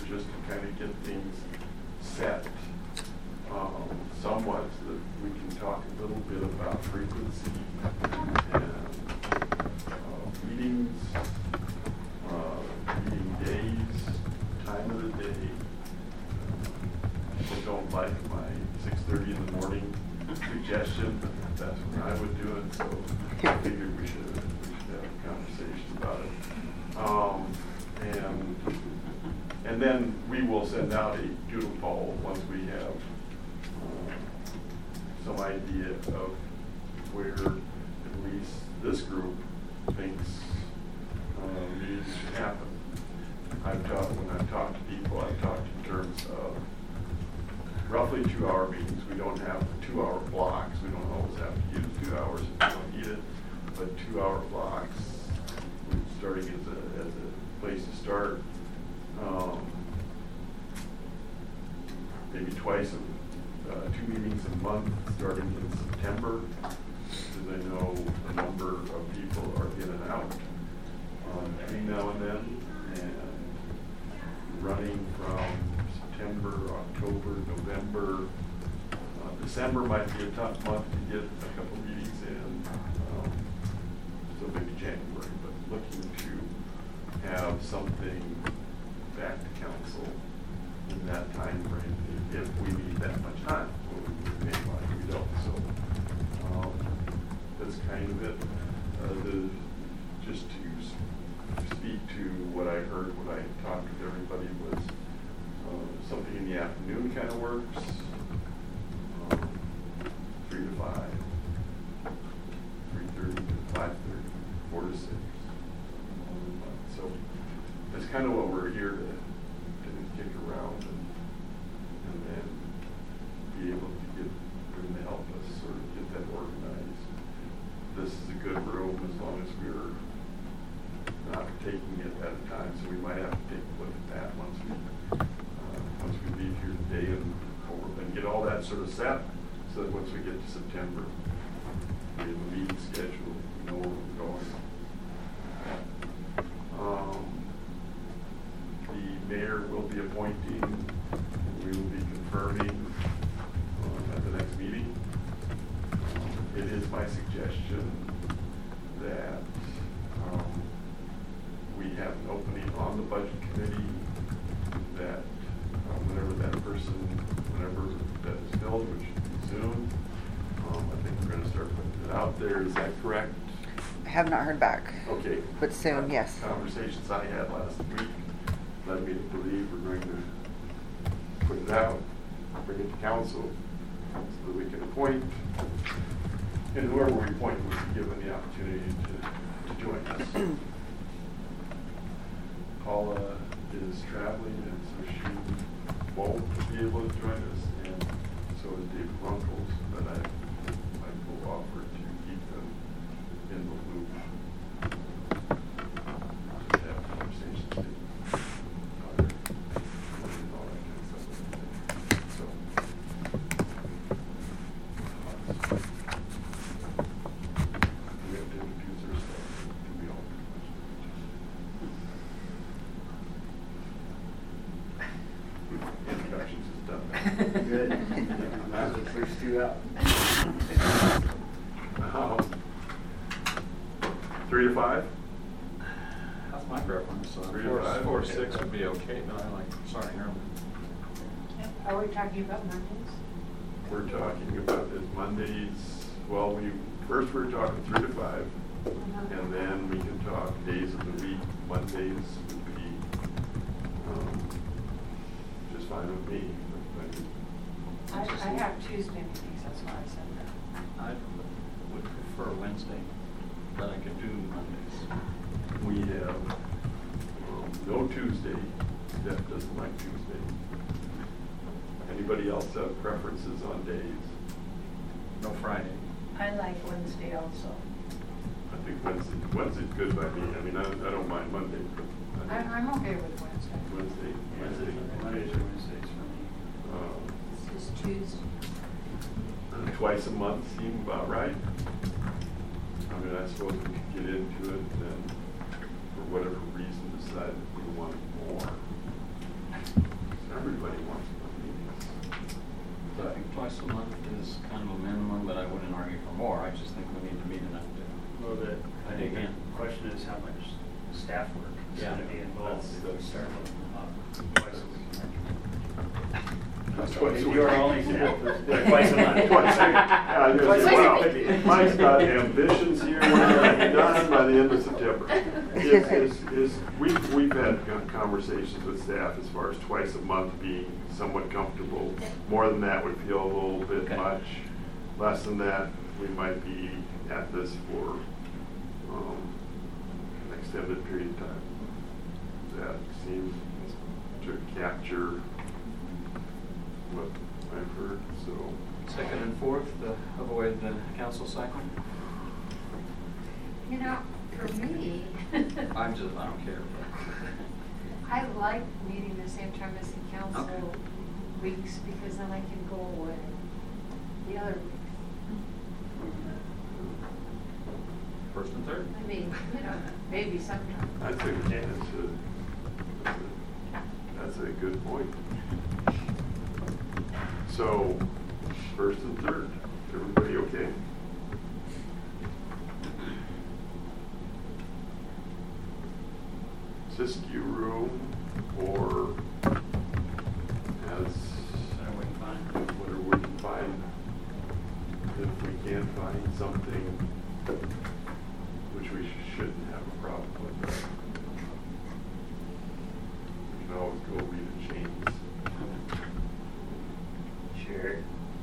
just to kind of get things set somewhat, so that we can talk a little bit about frequency and meetings, meeting days, time of the day. People don't like my 6:30 in the morning suggestion, but that's when I would do it, so I figured we should have a conversation about it. And then we will send out a doodle poll once we have some idea of where at least this group thinks meetings should happen. When I've talked to people, I've talked in terms of roughly 2-hour meetings. We don't have 2-hour blocks. We don't always have to use 2 hours if we don't need it, but 2-hour blocks, starting as a place to start. Maybe twice, 2 meetings a month starting in September, because I know a number of people are in and out between now and then, and running from September, October, November. December might be a tough month to get a couple meetings in, so maybe January, but looking to have something back to council in that time frame if we need that much time. We may like we don't. So that's kind of it. Just to speak to what I heard when I talked with everybody was something in the afternoon kind of works. 3 to 5, 3:30 to 5:30, 4 to 6. So that's kind of what we're here to kick around and then be able to bring to help us sort of get that organized. This is a good room as long as we're not taking it at a time, so we might have to take a look at that once we leave here today and get all that sort of set, so that once we get to September, we have a meeting schedule, we know where we're going. The mayor will be appointing, and we will be confirming at the next meeting. It is my suggestion that we have an opening on the budget committee, that whenever that is filled, which should be soon, I think we're going to start putting it out there. Is that correct? I have not heard back. Okay. But soon, yes. Conversations I had last week led me to believe we're going to put it out, bring it to council, so that we can appoint, and whoever we appoint will be given the opportunity to join us. Paula is traveling, and so she won't be able to join us, and so is David Runkles, but I will offer to keep them in the loop. Have conversations and all that kind of stuff. So, we have to infuse our stuff to be all introductions is done. Good. That's the first 2 out. 3 to 5? That's my preference. 3 to 5? 4 or 6 would be okay, but I like starting early. Are we talking about Mondays? We're talking about it Mondays. Well, we were talking 3 to 5, and then we can talk days of the week. Mondays would be just fine with me. I have Tuesday meetings, that's why I said that. I would prefer Wednesday, but I could do Mondays. We have no Tuesday. Steph doesn't like Tuesday. Anybody else have preferences on days? No Friday. I like Wednesday also. I think Wednesday's good by me. I mean, I don't mind Monday, but I'm okay with Wednesday. Wednesday. Mondays or Wednesdays for me. It's just Tuesday. Twice a month seem about right. I mean, I suppose we could get into it and then, for whatever reason, decide if we want more. Everybody wants more meetings. I think twice a month is kind of a minimum, but I wouldn't argue for more. I just think we need to meet enough to. Well, I think Yeah. the question is how much staff work is Yeah. going to be involved if we That's- start twice a week. Twice a If week. you're only staff, twice a month. Twice a week. Yeah, I was gonna say, Twice a wow, Mike's got ambitions here, we're gonna be done by the end of September. We've had conversations with staff as far as twice a month being somewhat comfortable. More than that would feel a little bit Okay. much. Less than that, we might be at this for an extended period of time. That seems to capture what I've heard, so. Second and fourth, to avoid the council cycle? You know, for me, I don't care. I like meeting the same time as the council Okay. weeks because then I can go away the other weeks. First and third? I mean, you know, maybe sometime. That's a good point. So, first and third, everybody okay? Siskiyou room or as whatever we can find. If we can't find something, which we shouldn't have a problem with. We can always go read the chains. Sure.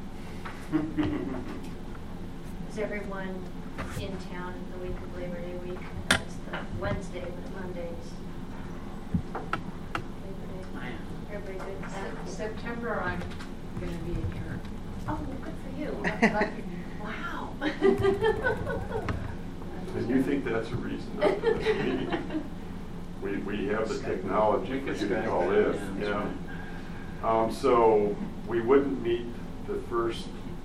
Is everyone in town the week of Labor Day week? That's the Wednesday, but Monday's Labor Day. Everybody good with that? September, I'm gonna be in Europe. Oh, good for you. Lucky. Wow. And you think that's a reason not to this meeting? We have the technology for you to call in, yeah. So we wouldn't meet the first,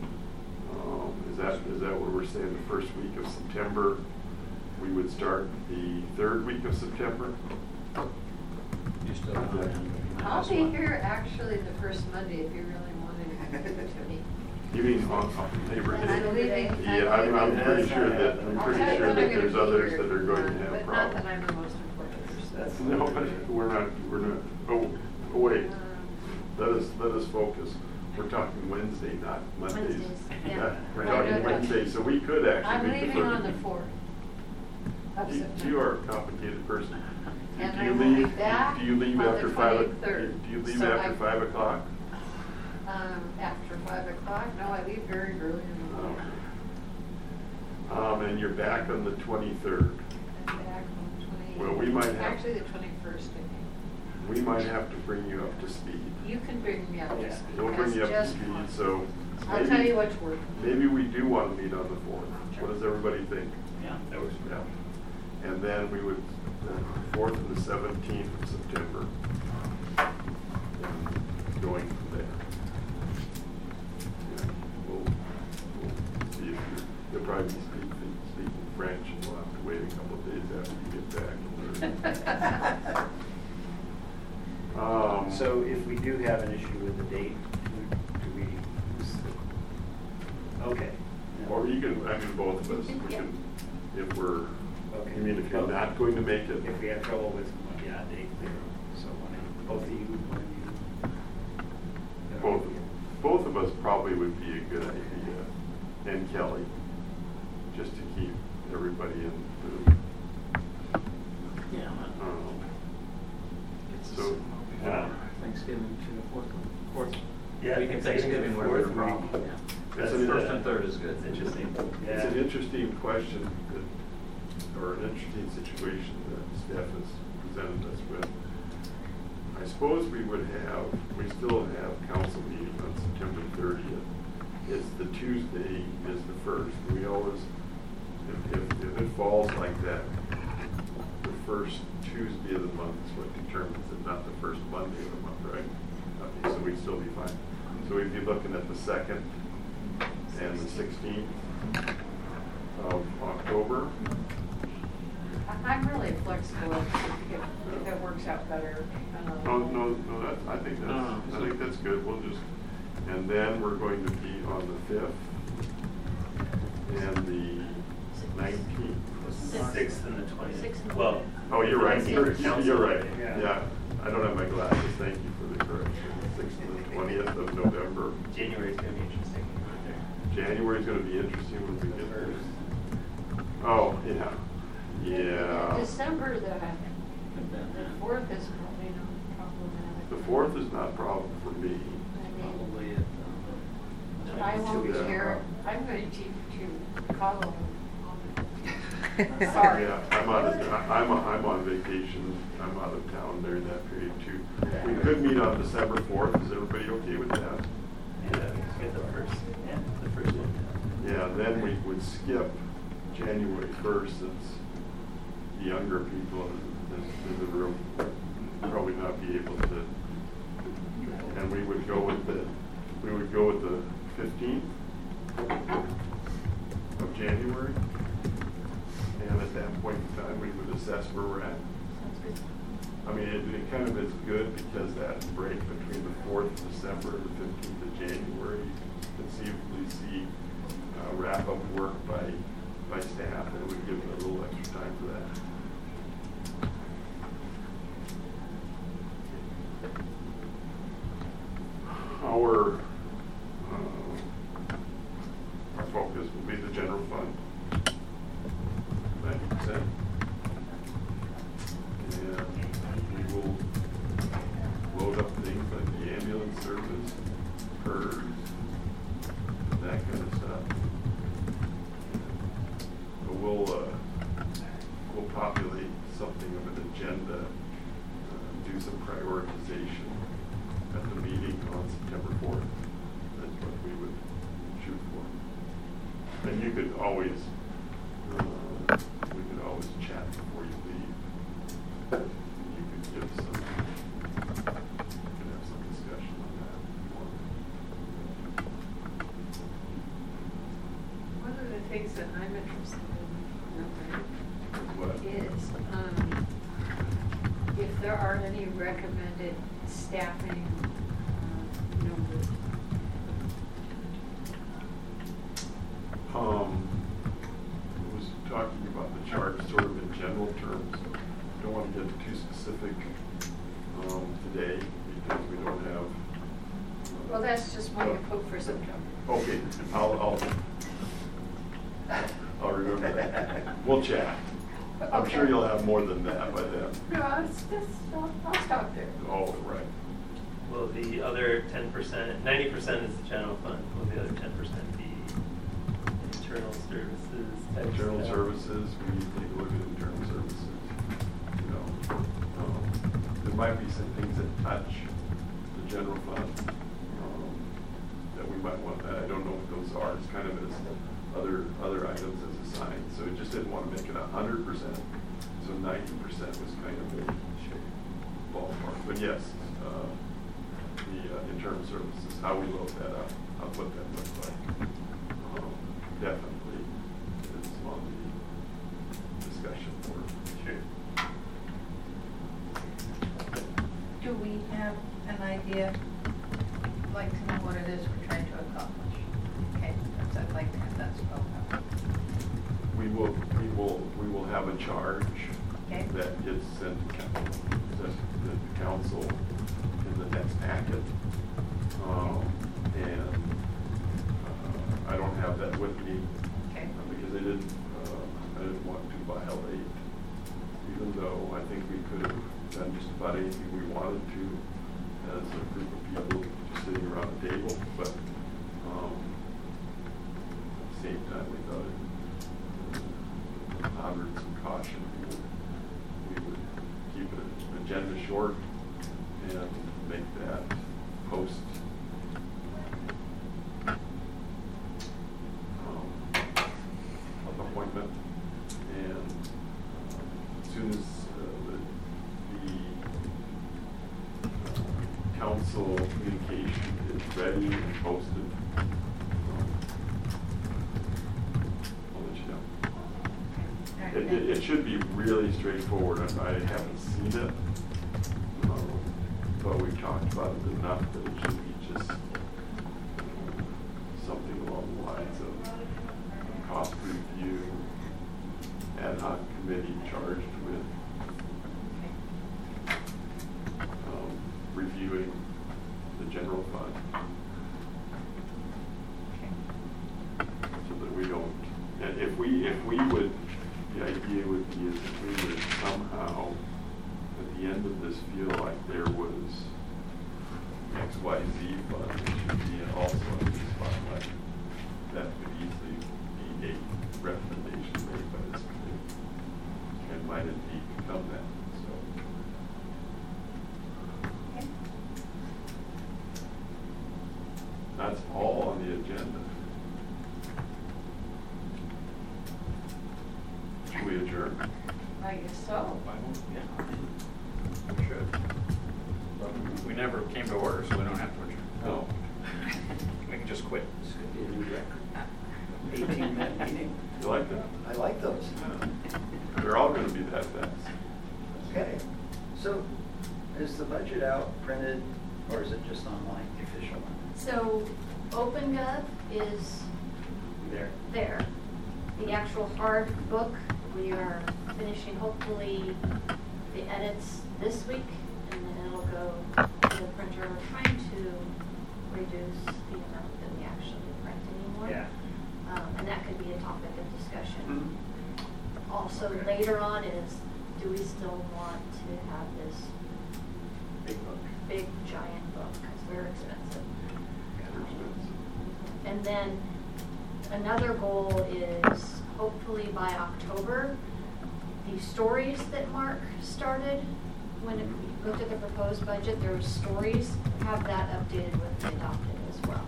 is that what we're saying, the first week of September? We would start the third week of September? You still have that? I'll be here actually the first Monday if you really wanted to meet. You mean on Labor And I'm Day? leaving. Yeah, I'm pretty sure that, I'll tell you when I'm there's gonna be others here, that are going to have but problems. not that I'm the most important person. No, but we're not, oh, wait, let us focus. We're talking Wednesday, not Mondays. Wednesdays, yeah. We're Right. talking Wednesday, so we could I'm actually meet the leaving on third. the 4th of September. You are a complicated person. And Do I you will be leave- back Do you leave on the after 5? 23rd. Do you leave So after I- 5 o'clock? After 5 o'clock? No, I leave very early in the morning. And you're back on the 23rd. I'm back on the 20. Well, we might have- Actually, the 21st, I think. We might have to bring you up to speed. You can bring me up to Yeah. speed. We'll bring you up to That's speed, just fine. so. I'll maybe- tell you what's working. Maybe we do want to meet on the 4th. What does everybody think? Yeah, that was, Yeah. And then we would, the 4th and the 17th of September, and going from there. Yeah, we'll see if you'll probably be speaking French, and we'll have to wait a couple of days after you get back. So if we do have an issue with the date, do we, okay. Or you can, I mean, both of us, we Yeah. can, if we're, Okay. I mean, if you're not going to make it. If we have trouble with, yeah, date, so both of you, one of you. Both of us probably would be a good idea, and Kelly, just to keep everybody in the, Yeah. So, Thanksgiving to the fourth. Yeah, We can Thanksgiving, whatever the problem. Yeah. That's First and third is good. It's interesting. it's an interesting question, or an interesting situation that staff has presented us with. I suppose we still have council meeting on September 30th. It's the Tuesday is the first. We always, if it falls like that, the first Tuesday of the month is what determines it, not the first Monday of the month, right? Okay, so we'd still be fine. So we'd be looking at the 2nd and the 16th of October. I'm really flexible if it works out better. No, that's, I think that's good. We'll just, and then we're going to be on the 5th and the 19th. The 6th and the 20th. 6th and the Well. 20th. Oh, you're right. You're Council right. Day, Yeah. I don't have my glasses. Thank you for the correction. 6th and the 20th of November. January's gonna be interesting. January's going to be interesting when we get there. Oh, yeah. Yeah. December, the But then, 4th is probably not problematic. The 4th is not a problem for me. I mean, probably at, I won't be Yeah. here. I'm going to Chicago. Sorry. Yeah, I'm on vacation. I'm out of town during that period too. We could meet on December 4th. Is everybody okay with that? Yeah, let's get the first one. Yeah, then we would skip January 1st since the younger people in the room would probably not be able to. And we would go with the 15th of January. And at that point in time, we would assess where we're at. Sounds good. I mean, it kind of is good because that break between the 4th of December and the 15th of January, you can conceivably see wrap up work by staff, and it would give a little extra time for that. Our focus will be the general fund, 90%. And we will load up things like the ambulance service, PERS, that kind of stuff. But we'll populate something of an agenda, do some prioritization at the meeting on September 4th. That's what we would shoot for. And you could always, we could always chat before you leave. You could give some, you could have some discussion on that. one of the things that I'm interested in What? is, if there are any recommended staffing numbers. I was talking about the chart sort of in general terms. Don't want to get too specific today because we don't have. Well, that's just my input for September. Okay, I'll remember that. We'll chat. I'm sure you'll have more than that by then. No, it's just, I'll stop there. Oh, right. Will the other 10%, 90% is the general fund, will the other 10% be internal services? type Internal stuff? services, we need to take a look at internal services. You know, there might be some things that touch the general fund that we might want. I don't know what those are. It's kind of as other items as assigned. So we just didn't want to make it 100%. So 90% was kind of a ballpark. But yes, the internal services, how we load that up, what that looks like. Definitely is on the discussion board. Sure. Do we have an idea, like to know what it is we're trying to accomplish? Okay, because I'd like to have that spelled out. We will have a charge Okay. that gets sent to the council in the next packet. And I don't have that with me Okay. because I didn't want to violate, even though I think we could have done just about anything we wanted to as a group of people just sitting around the table, but at the same time we thought it honored some caution. We would keep an agenda short and make that post of appointment. And as soon as the council communication is ready and posted, I'll let you know. All right, It It should be really straightforward. I haven't seen it, but we've talked about it enough that it should be just something along the lines of cost review, ad hoc committee charged with reviewing the general fund. So that we don't, and if we would, the idea would be is if we would somehow, at the end of this, feel like there was XYZ fund that should be also in the spotlight, that could easily be a recommendation made by this committee. And might indeed become that, so. That's all on the agenda. Should we adjourn? I guess so. Yeah. We should. But we never came to order, so we don't have to adjourn. No. We can just quit. This could be a new record. 18-minute meeting. You like that? I like those. Yeah. They're all gonna be that fast. Okay, so is the budget out, printed, or is it just online, the official one? So OpenGov is there. The actual hard book, we are finishing hopefully the edits this week, and then it'll go to the printer. We're trying to reduce the amount that we actually print anymore. Yeah. And that could be a topic of discussion. Mhm. Also, Okay. later on is, do we still want to have this Big book. big giant book, because they're expensive. They're expensive. And then another goal is hopefully by October, the stories that Mark started, when we looked at the proposed budget, there were stories, have that updated with the adopted as well.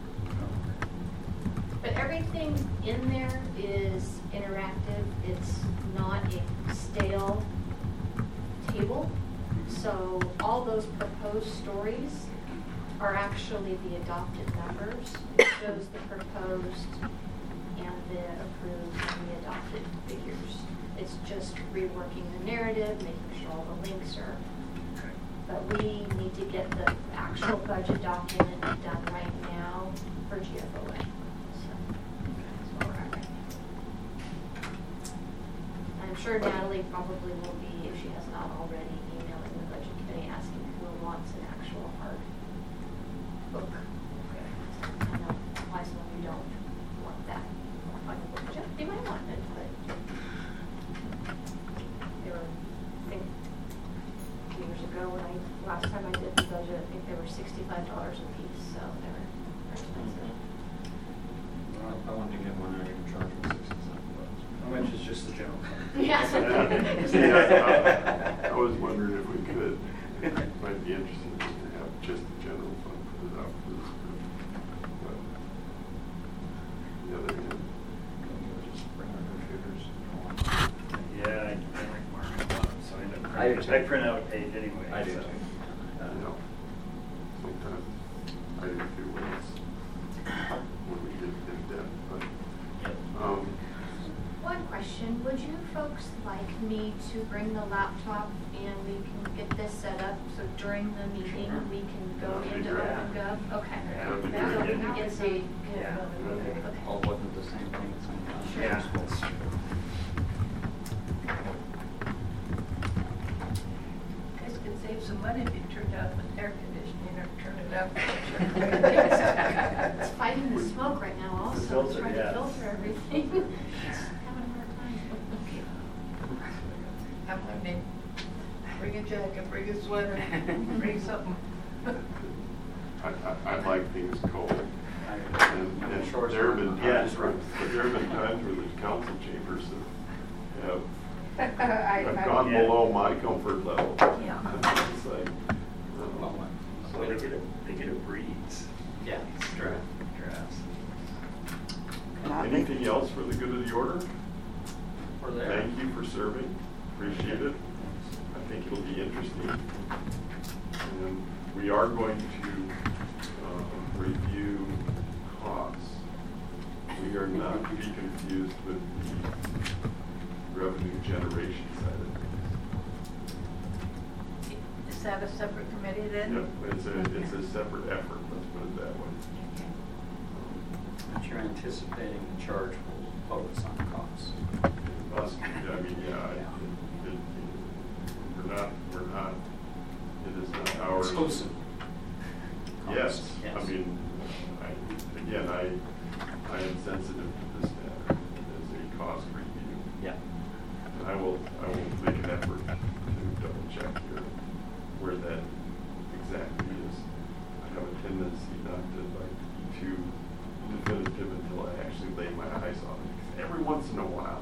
But everything in there is interactive. It's not a stale table. So all those proposed stories are actually the adopted numbers. It shows the proposed and the approved and the adopted figures. It's just reworking the narrative, making sure all the links are. But we need to get the actual budget document done right now for GFOA. So that's where we're at right now. I'm sure Natalie probably will be, if she has not already, emailing the budget committee asking who wants an actual hard book. I know why some of you don't want that. Find a book. They might want it, but they were, I think, years ago when last time I did the budget, I think they were $65 a piece, so they were expensive. Well, I wanted to get one, I can charge them $67. How much is just the general fund? Yes. I was wondering if we could. It might be interesting to have just the general fund put it out for this group. But the other hand, Just bring our computers. Yeah, I like marking a lot, so I end up I do printing, too. I print out a page anyway. I do so. too. you know, sometimes I do too when we get in depth, but, One question, would you folks like me to bring the laptop and we can get this set up, so during the meeting, we can go That'd be into great. OpenGov? Okay. That'd be So great. we can get some. Yeah. Okay. All wasn't the same thing at the same time. Sure. Yeah. Guys could save some money if you turned out the air conditioning or turn it up. It's fighting the smoke right now The also, filter, trying yeah. to filter everything. It's having a hard time. I'm wondering, bring a jacket, bring a sweater, bring something. I like things cold. And Shorts there have been Yeah. times where, the council chambers have I've gone Yeah. below my comfort level. Yeah. It's like, So they get a breeze. Yeah. Drafts. Not me. anything else for the good of the order? We're there. Thank you for serving, appreciate it. I think it'll be interesting. And we are going to review costs. We are not to be confused with the revenue generation side of things. Is that a separate committee then? Yep, it's a separate effort, let's put it that way. But you're anticipating the charge will focus on costs. Us, I mean, yeah, we're not, it is not ours. Exclusive. Yes, Yes. I mean, I am sensitive to this matter as a cost review. Yeah. And I will make an effort to double check here where that exactly is. I have a tendency not to like be too definitive until I actually lay my eyes on it. Every once in a while.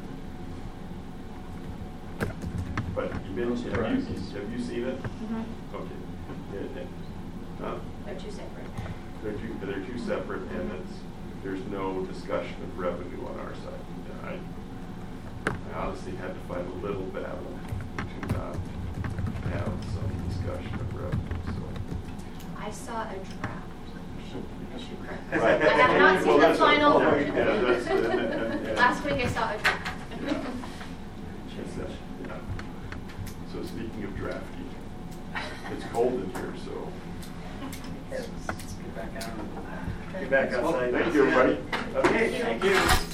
But you mentioned, have you seen it? Okay. They're two separate. They're two separate, and there's no discussion of revenue on our side. I honestly had to fight a little battle to not have some discussion of revenue, so. I saw a draft. I should correct. Right. I have not seen Well, the that's final a- version. yeah, that's- and- Last week I saw a draft. Yeah. So speaking of drafty, it's cold in here, so. Let's get back out. Get back outside. Thank you, everybody. Okay, thank you.